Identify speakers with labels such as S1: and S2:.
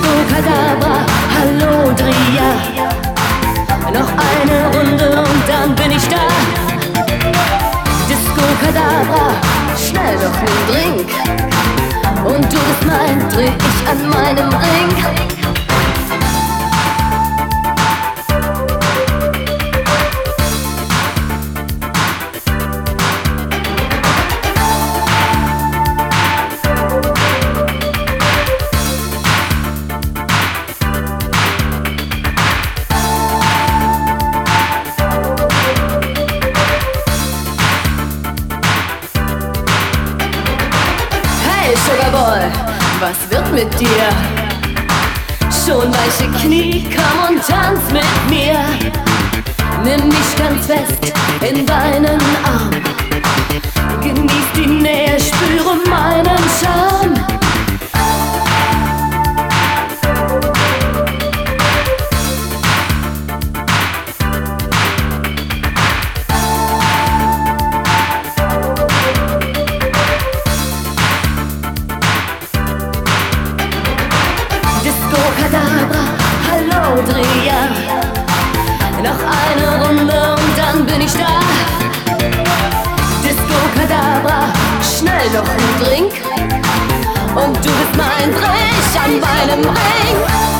S1: Disco Kadabra, hallo Dria. Noch eine Runde und dann bin ich da. Disco Kadabra, schnell noch nen Drink. Und du bist mein, dreh ich an meinem Ring. Sugarboy, was wird mit dir? Schon weiche Knie, komm und tanz mit mir. Nimm mich ganz fest in deinen Arm. Genieß die Nähe, spüre meinen Charme. Kadabra, hallo Dria. Noch eine Runde und dann bin ich da. Disco Kadabra, schnell noch ein Drink. Und du bist mein Dreh an meinem Ring.